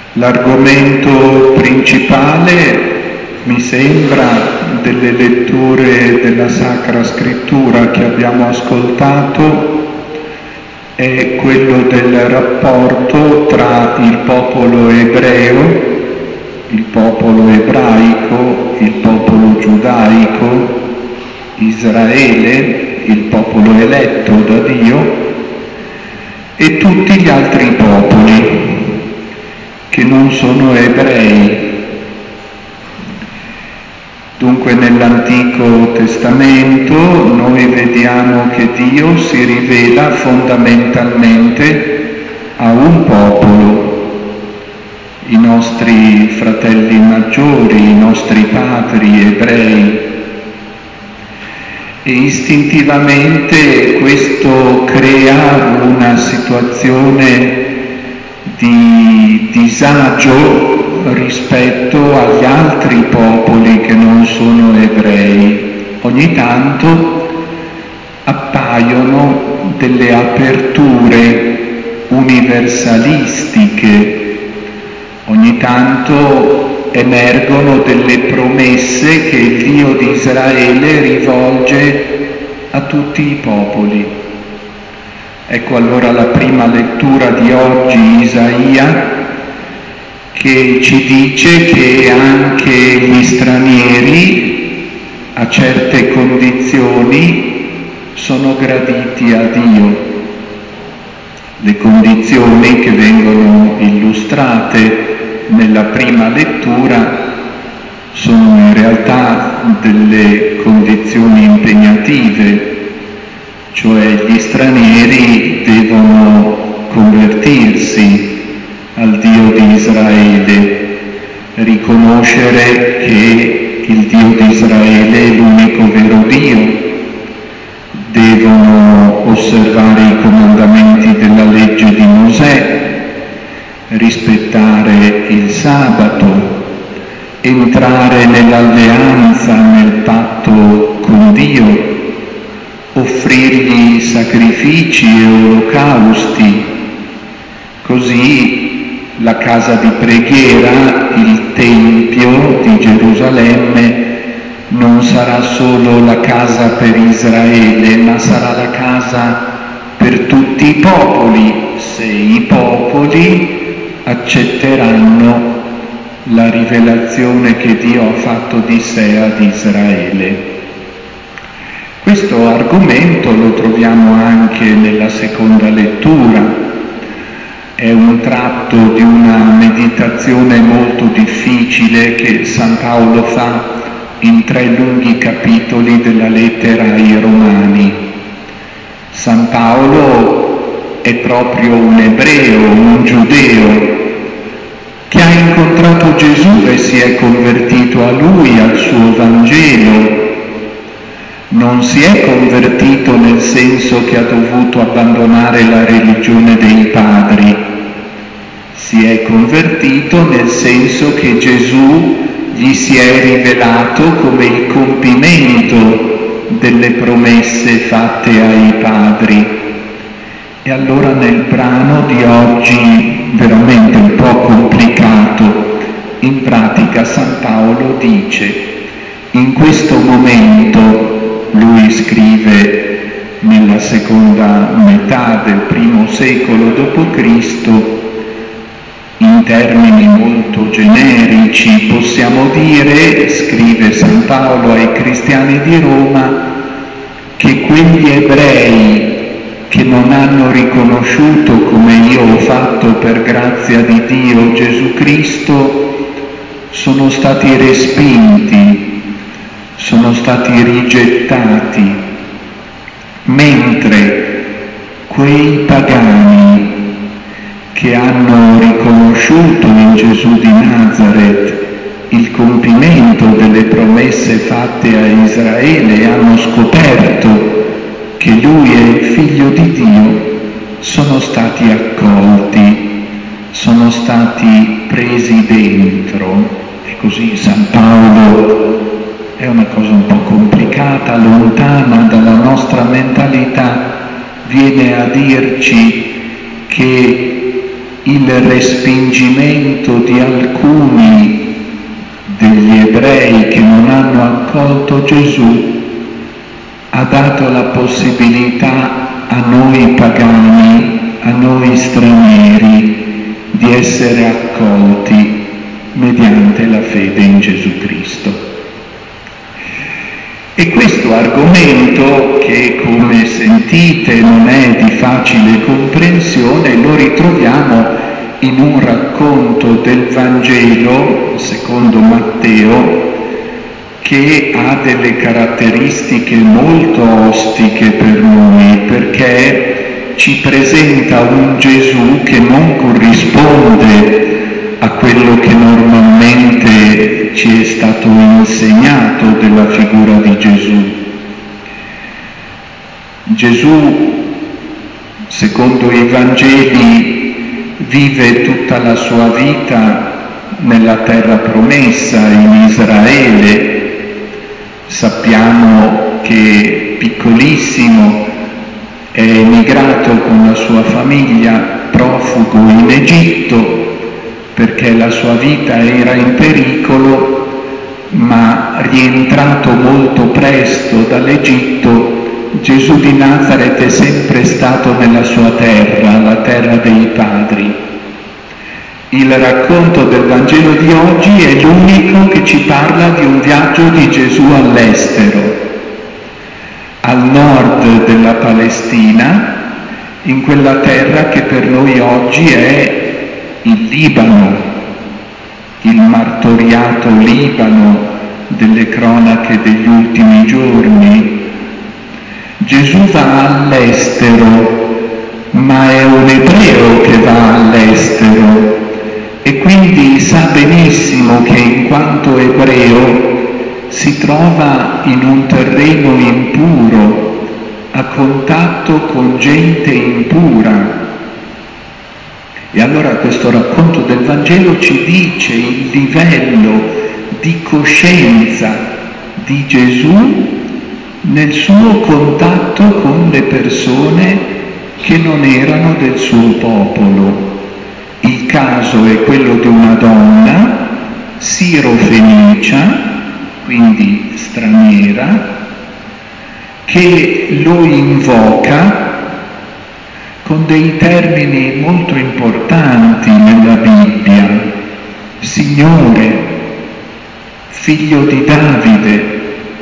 L'argomento principale, mi sembra, delle letture della Sacra Scrittura che abbiamo ascoltato è quello del rapporto tra il popolo ebreo, il popolo ebraico, il popolo giudaico, Israele, il popolo eletto da Dio, e tutti gli altri popoli che non sono ebrei. Dunque nell'Antico Testamento noi vediamo che Dio si rivela fondamentalmente a un popolo, i nostri fratelli maggiori, i nostri padri ebrei. E istintivamente questo crea una situazione di disagio rispetto agli altri popoli che non sono ebrei. Ogni tanto appaiono delle aperture universalistiche, ogni tanto emergono delle promesse che il Dio di Israele rivolge a tutti i popoli. Ecco allora la prima lettura di oggi, Isaia, che ci dice che anche gli stranieri a certe condizioni sono graditi a Dio. Le condizioni che vengono illustrate nella prima lettura sono in realtà delle condizioni impegnative, cioè gli stranieri devono convertirsi al Dio di Israele, riconoscere che il Dio di Israele è l'unico vero Dio, devono osservare i comandamenti della legge di Mosè, rispettare il sabato, entrare nell'alleanza, nel patto con Dio, offrirgli sacrifici e olocausti. Così la casa di preghiera, il Tempio di Gerusalemme, non sarà solo la casa per Israele, ma sarà la casa per tutti i popoli, se i popoli accetteranno la rivelazione che Dio ha fatto di sé ad Israele. Questo argomento lo troviamo anche nella seconda lettura. È un tratto di una meditazione molto difficile che San Paolo fa in 3 lunghi capitoli della lettera ai Romani. San Paolo è proprio un ebreo, un giudeo, che ha incontrato Gesù e si è convertito a Lui, al suo Vangelo. Non si è convertito nel senso che ha dovuto abbandonare la religione dei padri, si è convertito nel senso che Gesù gli si è rivelato come il compimento delle promesse fatte ai padri. E allora nel brano di oggi, veramente un po' complicato, in pratica San Paolo dice: in questo momento, lui scrive nella seconda metà del primo secolo d.C., in termini molto generici possiamo dire, scrive San Paolo ai cristiani di Roma, che quegli ebrei che non hanno riconosciuto, come io ho fatto per grazia di Dio, Gesù Cristo, sono stati respinti, sono stati rigettati, mentre quei pagani che hanno riconosciuto in Gesù di Nazaret il compimento delle promesse fatte a Israele e hanno scoperto che Lui è il Figlio di Dio, sono stati accolti, sono stati presi dentro. E così San Paolo, è una cosa un po' complicata, lontana dalla nostra mentalità, viene a dirci che il respingimento di alcuni degli ebrei che non hanno accolto Gesù, ha dato la possibilità a noi pagani, a noi stranieri, di essere accolti mediante la fede in Gesù Cristo. E questo argomento, che come sentite non è di facile comprensione, lo ritroviamo in un racconto del Vangelo secondo Matteo, che ha delle caratteristiche molto ostiche per noi, perché ci presenta un Gesù che non corrisponde a quello che normalmente ci è stato insegnato della figura di Gesù. Gesù, secondo i Vangeli, vive tutta la sua vita nella terra promessa, in Israele. Sappiamo che piccolissimo è emigrato con la sua famiglia profugo in Egitto, perché la sua vita era in pericolo, ma rientrato molto presto dall'Egitto, Gesù di Nazaret è sempre stato nella sua terra, la terra dei padri. Il racconto del Vangelo di oggi è l'unico che ci parla di un viaggio di Gesù all'estero, al nord della Palestina, in quella terra che per noi oggi è il Libano, il martoriato Libano delle cronache degli ultimi giorni. Gesù va all'estero, ma è un ebreo che va all'estero e quindi sa benissimo che in quanto ebreo si trova in un terreno impuro, a contatto con gente impura. E allora questo racconto del Vangelo ci dice il livello di coscienza di Gesù nel suo contatto con le persone che non erano del suo popolo. Il caso è quello di una donna siro-fenicia, quindi straniera, che lo invoca con dei termini molto importanti nella Bibbia: Signore, figlio di Davide,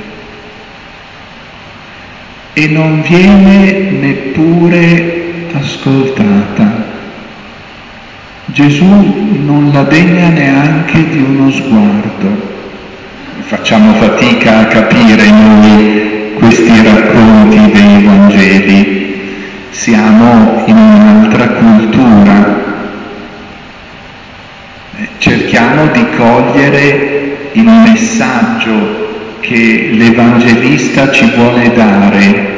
e non viene neppure ascoltata. Gesù non la degna neanche di uno sguardo. Facciamo fatica a capire noi questi racconti dei Vangeli. Siamo in un'altra cultura. Cerchiamo di cogliere il messaggio che l'Evangelista ci vuole dare.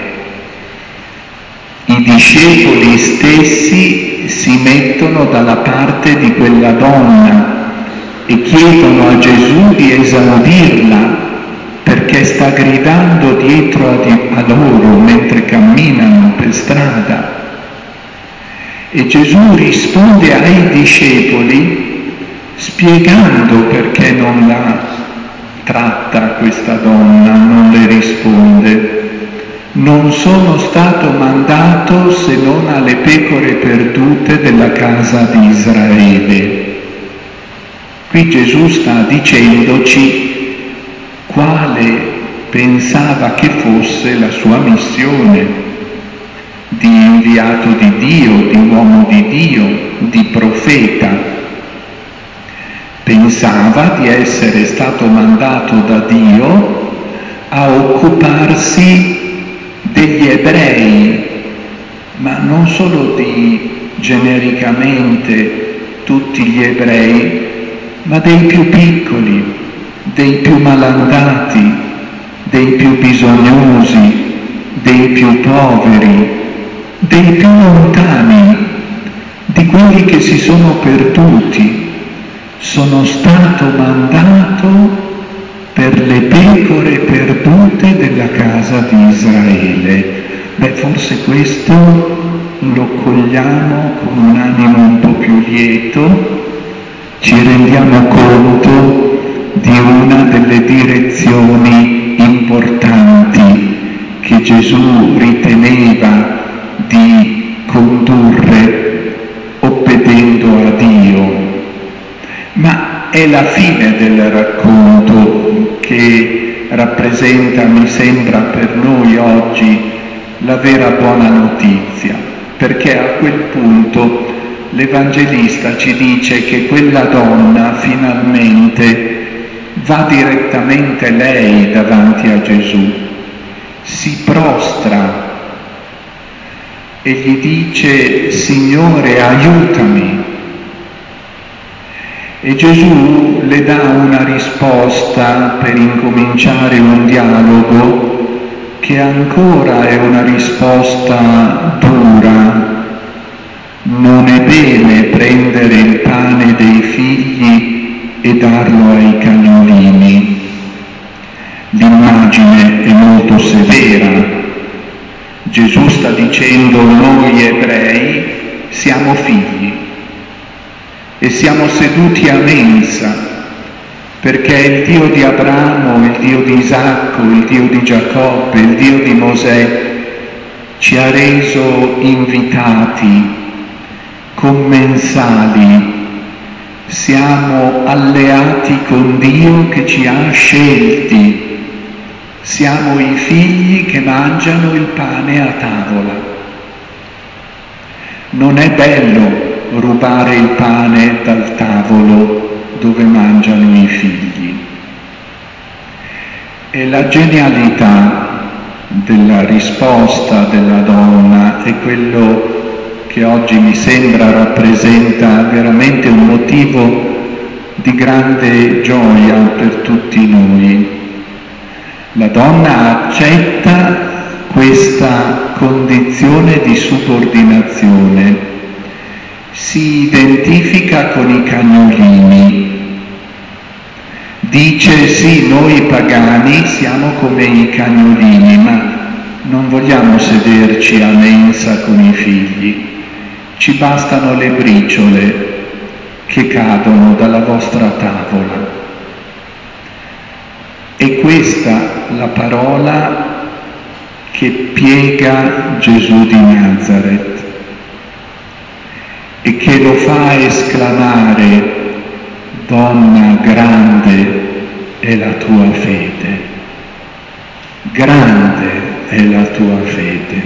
I discepoli stessi si mettono dalla parte di quella donna e chiedono a Gesù di esaudirla, perché sta gridando dietro a loro mentre camminano per strada. E Gesù risponde ai discepoli spiegando perché non la tratta questa donna, non le risponde. Non sono stato mandato se non alle pecore perdute della casa di Israele. Qui Gesù sta dicendoci quale pensava che fosse la sua missione di inviato di Dio, di uomo di Dio, di profeta. Pensava di essere stato mandato da Dio a occuparsi degli ebrei, ma non solo di genericamente tutti gli ebrei, ma dei più piccoli, dei più malandati, dei più bisognosi, dei più poveri, dei più lontani, di quelli che si sono perduti. Sono stato mandato per le pecore perdute della casa di Israele. Forse questo lo cogliamo con un animo un po' più lieto, ci rendiamo conto di una delle direzioni importanti che Gesù riteneva di condurre obbedendo a Dio. Ma è la fine del racconto che rappresenta, mi sembra, per noi oggi la vera buona notizia, perché a quel punto l'Evangelista ci dice che quella donna finalmente va direttamente lei davanti a Gesù, si prostra e gli dice: Signore, aiutami. E Gesù le dà una risposta per incominciare un dialogo che ancora è una risposta dura. Non è bene prendere il pane dei figli e darlo ai cagnolini. L'immagine è molto severa. Gesù sta dicendo: noi ebrei siamo figli e siamo seduti a mensa perché il Dio di Abramo, il Dio di Isacco, il Dio di Giacobbe, il Dio di Mosè ci ha reso invitati, commensali, siamo alleati con Dio che ci ha scelti, siamo i figli che mangiano il pane a tavola. Non è bello rubare il pane dal tavolo dove mangiano i figli. E la genialità della risposta della donna è quello che oggi mi sembra rappresenta veramente un motivo di grande gioia per tutti noi. La donna accetta questa condizione di subordinazione, si identifica con i cagnolini, dice: sì, noi pagani siamo come i cagnolini, ma non vogliamo sederci a mensa con i figli, ci bastano le briciole che cadono dalla vostra tavola. E questa la parola che piega Gesù di Nazaret e che lo fa esclamare: donna, grande è la tua fede, grande è la tua fede.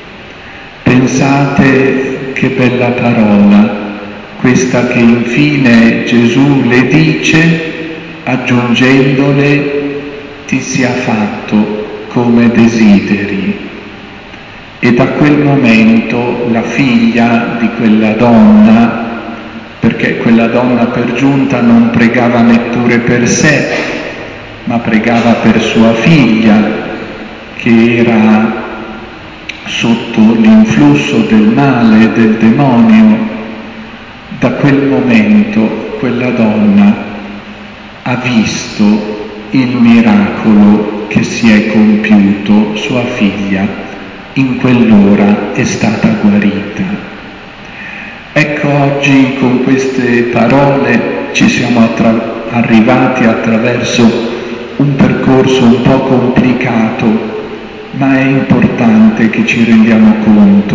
Pensate che bella parola questa che infine Gesù le dice, aggiungendole: ti sia fatto come desideri. E da quel momento la figlia di quella donna, perché quella donna per giunta non pregava neppure per sé, ma pregava per sua figlia, che era sotto l'influsso del male, del demonio, da quel momento quella donna ha visto il miracolo che si è compiuto, sua figlia in quell'ora è stata guarita. Ecco, oggi con queste parole ci siamo arrivati attraverso un percorso un po' complicato, ma è importante che ci rendiamo conto.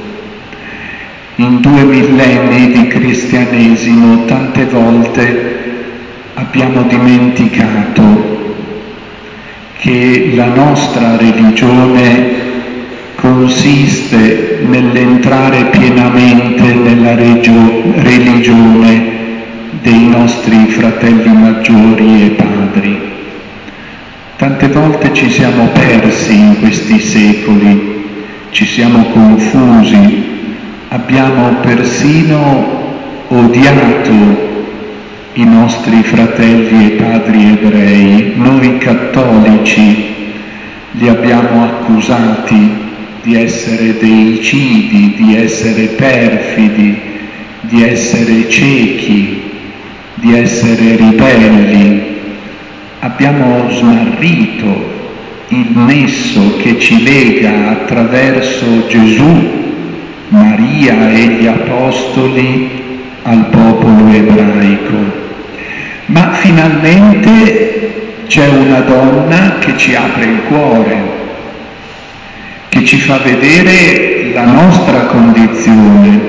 In 2 millenni di cristianesimo tante volte abbiamo dimenticato che la nostra religione consiste nell'entrare pienamente nella religione dei nostri fratelli maggiori e padri. Tante volte ci siamo persi in questi secoli, ci siamo confusi, abbiamo persino odiato i nostri fratelli e padri ebrei. Noi cattolici li abbiamo accusati di essere dei cidi, di essere perfidi, di essere ciechi, di essere ribelli. Abbiamo smarrito il nesso che ci lega attraverso Gesù, Maria e gli Apostoli al popolo ebraico. Ma finalmente c'è una donna che ci apre il cuore, che ci fa vedere la nostra condizione.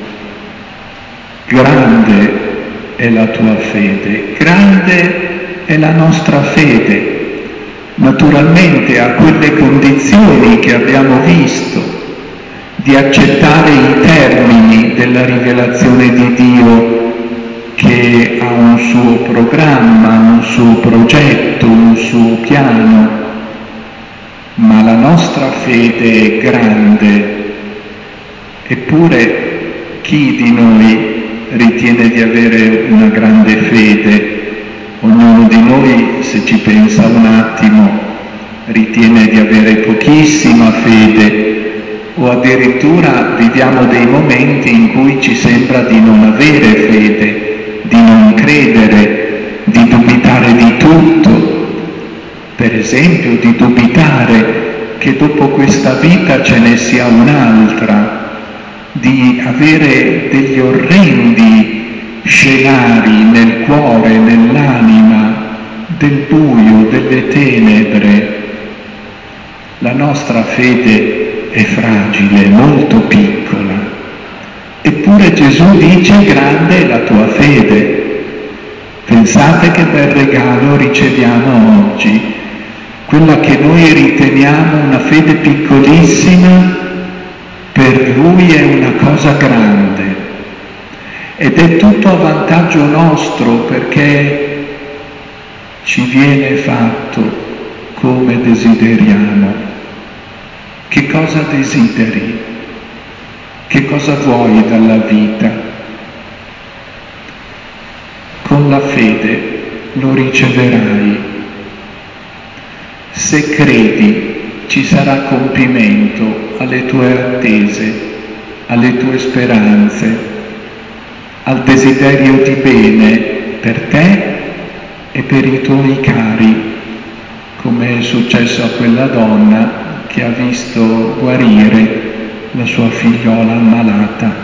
Grande è la tua fede, grande è la nostra fede, naturalmente a quelle condizioni che abbiamo visto, di accettare i termini della rivelazione di Dio che ha un suo programma, un suo progetto, un suo piano, ma la nostra fede è grande. Eppure chi di noi ritiene di avere una grande fede? Ognuno di noi, se ci pensa un attimo, ritiene di avere pochissima fede, o addirittura viviamo dei momenti in cui ci sembra di non avere fede, di non credere, di dubitare di tutto. Per esempio, di dubitare che dopo questa vita ce ne sia un'altra, di avere degli orrendi scenari nel cuore, nell'anima, del buio, delle tenebre. La nostra fede è fragile, molto piccola. Eppure Gesù dice: grande è la tua fede. Pensate che bel regalo riceviamo oggi, quella che noi riteniamo una fede piccolissima, per Lui è una cosa grande. Ed è tutto a vantaggio nostro, perché ci viene fatto come desideriamo. Che cosa desideri? Che cosa vuoi dalla vita? Con la fede lo riceverai. Se credi, ci sarà compimento alle tue attese, alle tue speranze, al desiderio di bene per te e per i tuoi cari, come è successo a quella donna che ha visto guarire la sua figliola ammalata.